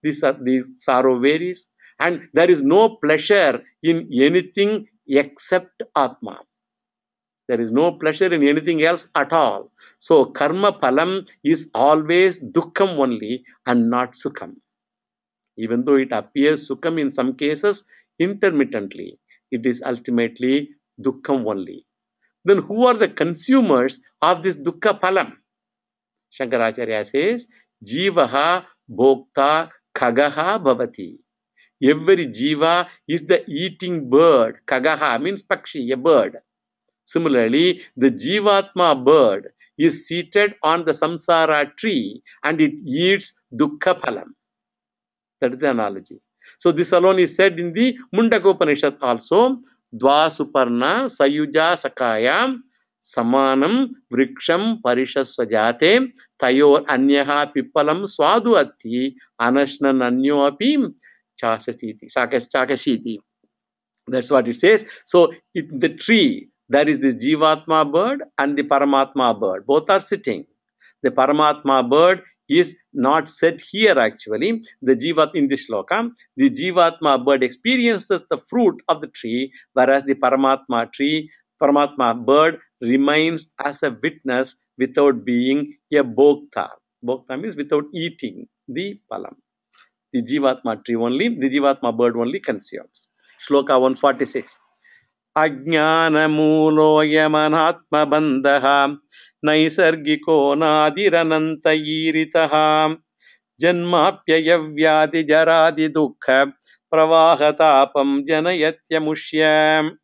This, this sorrow varies, and there is no pleasure in anything except Atma. There is no pleasure in anything else at all. So karma phalam is always dukkham only and not sukham. Even though it appears sukham in some cases intermittently, it is ultimately dukkham only. Then who are the consumers of this dukkha phalam? Shankaracharya says, Jivaha bhokta khagaha bhavati. Every jiva is the eating bird. Khagaha means pakshi, a bird. Similarly, the jivatma bird is seated on the samsara tree and it eats dukkha phalam. That is the analogy. So this alone is said in the Mundaka Upanishad also. Dva suparna sayuja sakayam samanam vriksham parishasvajate tayor anyaha pippalam swadu atti anashnan anyo api chakasiti. Chakasiti. That's what it says. So it, the tree, there is this Jivatma bird and the Paramatma bird. Both are sitting. The Paramatma bird is not said here actually. The Jivat in this shloka, the Jivatma bird experiences the fruit of the tree, whereas the Paramatma tree, Paramatma bird remains as a witness without being a bhokta. Bhokta means without eating the palam. The Jivatma tree only, the Jivatma bird only consumes. Shloka one forty-six. Ajnana mulo yamanatma bandha naisargiko nadirananta iritaha janmapyaya vyadi jaradi dukkha pravahatapam janayatyamushya.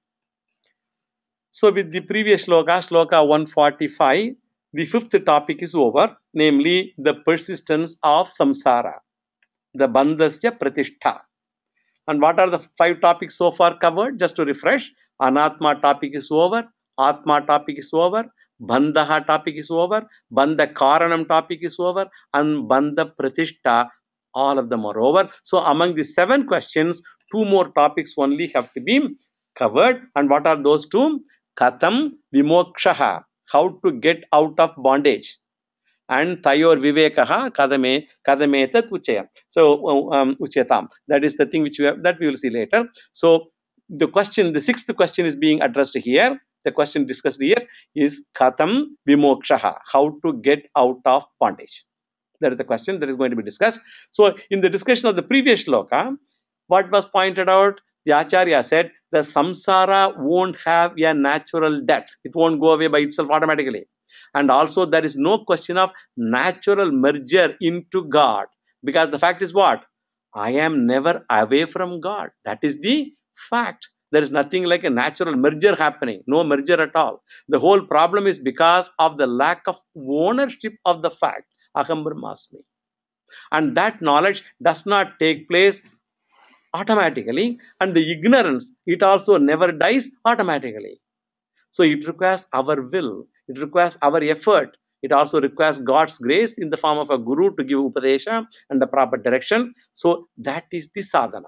So with the previous shloka, shloka one forty-five, the fifth topic is over, namely the persistence of samsara, the bandhasya pratishtha. And what are the five topics so far covered? Just to refresh, Anatma topic is over, Atma topic is over, Bandha topic is over, Bandha Karanam topic is over, and Bandha Pratishtha, all of them are over. So among the seven questions, two more topics only have to be covered. And what are those two? Katham Vimokshaha, how to get out of bondage. And tayor vivekaha kadame kadametat uchaya. So um, uchayatam. That is the thing which we have, that we will see later. So the question, the sixth question is being addressed here. The question discussed here is katham vimokshaha, how to get out of bondage. That is the question that is going to be discussed. So in the discussion of the previous shloka, what was pointed out? The Acharya said the samsara won't have a natural death. It won't go away by itself automatically. And also there is no question of natural merger into God. Because the fact is what? I am never away from God. That is the fact. There is nothing like a natural merger happening. No merger at all. The whole problem is because of the lack of ownership of the fact. Aham Brahmasmi. And that knowledge does not take place automatically. And the ignorance, it also never dies automatically. So it requires our will. It requires our effort. It also requires God's grace in the form of a guru to give upadesha and the proper direction. So that is the sadhana.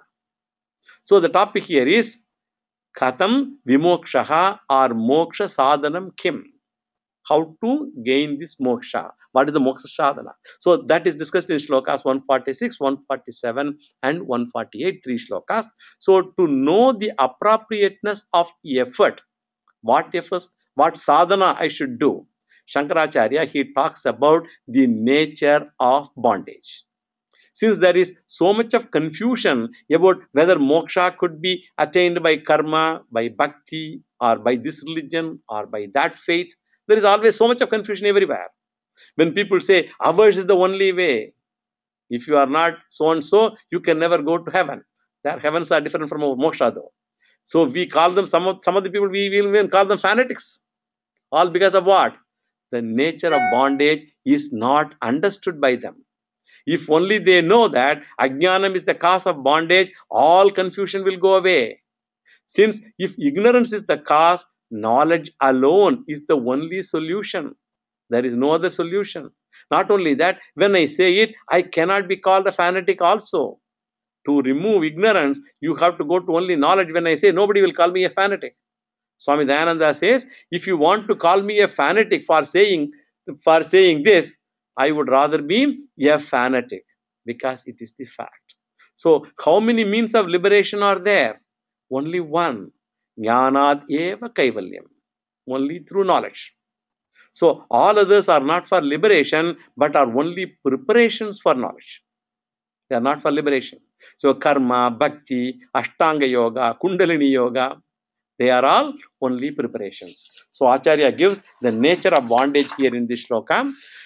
So the topic here is Katham Vimokshaha or Moksha Sadhanam Kim. How to gain this moksha. What is the moksha sadhana? So that is discussed in shlokas one forty-six, one forty-seven and one forty-eight, three shlokas. So to know the appropriateness of effort, what efforts, what sadhana I should do, Shankaracharya, he talks about the nature of bondage. Since there is so much of confusion about whether moksha could be attained by karma, by bhakti, or by this religion, or by that faith, there is always so much of confusion everywhere. When people say, ours is the only way, if you are not so and so, you can never go to heaven. Their heavens are different from our moksha though. So we call them, some of, some of the people, we will even call them fanatics. All because of what? The nature of bondage is not understood by them. If only they know that ajnanam is the cause of bondage, all confusion will go away. Since if ignorance is the cause, knowledge alone is the only solution. There is no other solution. Not only that, when I say it, I cannot be called a fanatic also. To remove ignorance, you have to go to only knowledge. When I say, nobody will call me a fanatic. Swami Dayananda says, if you want to call me a fanatic for saying, for saying this, I would rather be a fanatic. because it is the fact. So, how many means of liberation are there? Only one. Jnanad eva kaivalyam. Only through knowledge. So, all others are not for liberation, but are only preparations for knowledge. They are not for liberation. So, karma, bhakti, ashtanga yoga, kundalini yoga, they are all only preparations. So, Acharya gives the nature of bondage here in this shloka.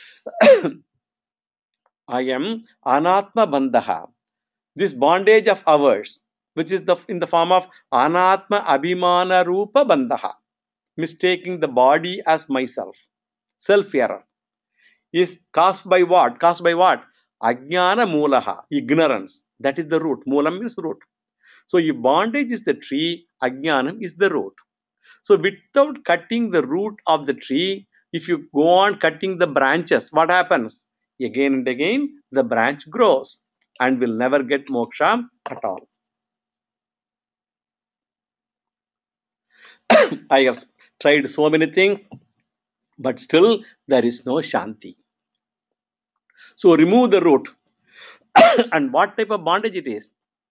I am anatma bandha. This bondage of ours, which is the in the form of anatma abhimana rupa bandha, mistaking the body as myself, self error, is caused by what? Caused by what? Ajnana moolaha, ignorance. That is the root. Moolam means root. So if bondage is the tree, ajnanam is the root. So without cutting the root of the tree, if you go on cutting the branches, what happens? Again and again, the branch grows and will never get moksha at all. I have tried so many things, but still there is no shanti. So remove the root. And what type of bondage it is?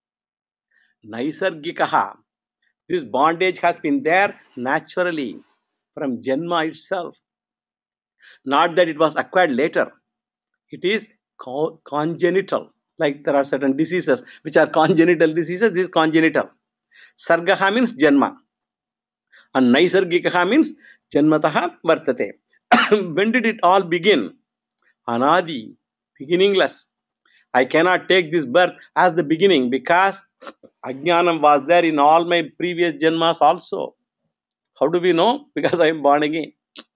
Naisargikaha. This bondage has been there naturally from Janma itself. Not that it was acquired later. It is co congenital. Like there are certain diseases which are congenital diseases. This is congenital. Sargaha means Janma. And Naisargikaha means Janmataha Vartate. When did it all begin? Anadi, beginningless. I cannot take this birth as the beginning because Ajnanam was there in all my previous Janmas also. How do we know? Because I am born again.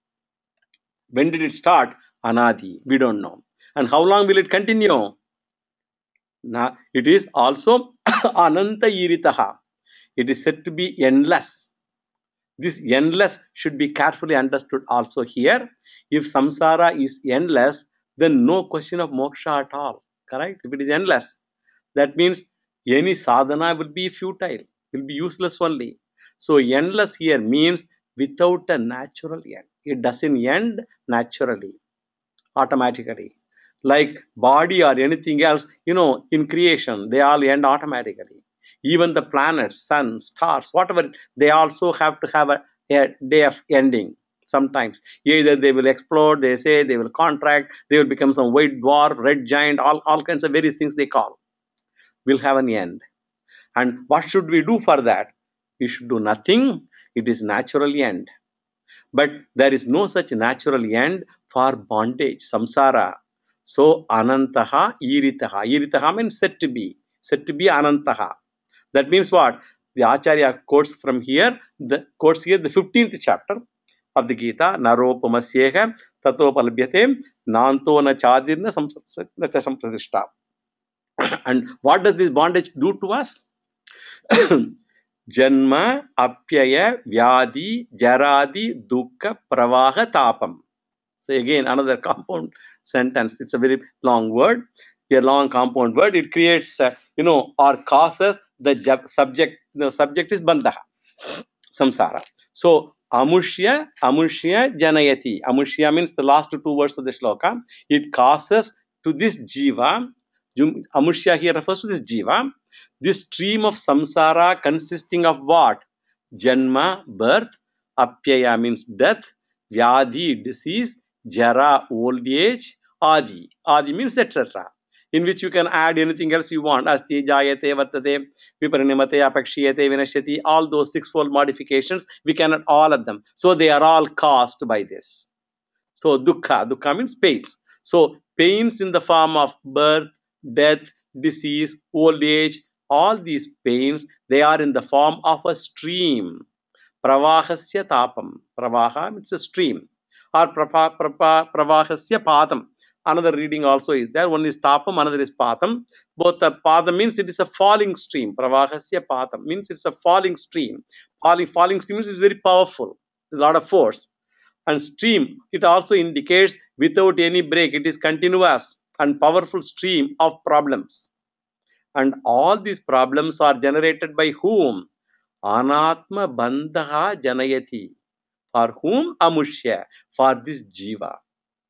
When did it start? Anadi. We don't know. And how long will it continue? Now, it is also Ananta Iritaha. It is said to be endless. This endless should be carefully understood also here. If samsara is endless, then no question of moksha at all. Correct? If it is endless, that means any sadhana will be futile, will be useless only. So endless here means without a natural end. It doesn't end naturally, automatically. Like body or anything else, you know, in creation, they all end automatically. Even the planets, sun, stars, whatever, they also have to have a, a day of ending. Sometimes either they will explode, they say they will contract, they will become some white dwarf, red giant, all, all kinds of various things they call will have an end. And what should we do for that? We should do nothing. It is naturally end. But there is no such natural end for bondage, samsara. So anantaha, iritaha. Iritaha means said to be. Said to be anantaha. That means what? The Acharya quotes from here, the quotes here the fifteenth chapter of the Gita, Naropamasyeha tatopalabhyate nanto na chadirna sampratishtha. And what does this bondage do to us? Janma, apyaya, vyadi, jaradi, dukkha, pravaha, tapam. So again, another compound sentence. It's a very long word, a long compound word. It creates, uh, you know, or causes the subject. The subject is bandha, samsara. So amushya, amushya, janayati. Amushya means the last two words of the shloka. It causes to this jiva. Amushya here refers to this jiva. This stream of samsara consisting of what? Janma, birth, apyaya means death, vyadhi, disease, jara, old age, adi. Adi means et cetera. In which you can add anything else you want. Asti, jayate, vartate, viparinimate, apakshiyate, vinashyati. All those sixfold modifications, we cannot all of them. So they are all caused by this. So dukkha, dukkha means pains. So pains in the form of birth, death, disease, old age, all these pains, they are in the form of a stream. Pravahasya tapam. Pravaha means a stream. Or prapa, prapa, pravahasya padam. Another reading also is there. One is tapam, another is patam. Both the padam means it is a falling stream. Pravahasya patam means it's a falling stream. Falling, falling stream is very powerful. A lot of force. And stream, it also indicates without any break. It is continuous and powerful stream of problems. And all these problems are generated by whom? Anatma bandha janayati. For whom? Amushya. For this jiva.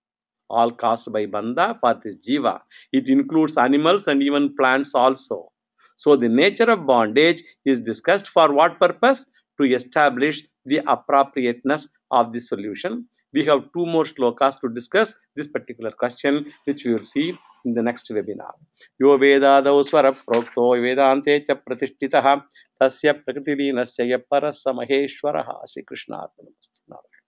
all caused by bandha for this jiva. It includes animals and even plants also. So the nature of bondage is discussed for what purpose? To establish the appropriateness of the solution. We have two more shlokas to discuss this particular question, which we will see in the next webinar. Yo vedadau swara prokto vedante cha pratishthitah tasya prakritilīnasya parasa maheshwaraha. Sri Krishna arpanamastu.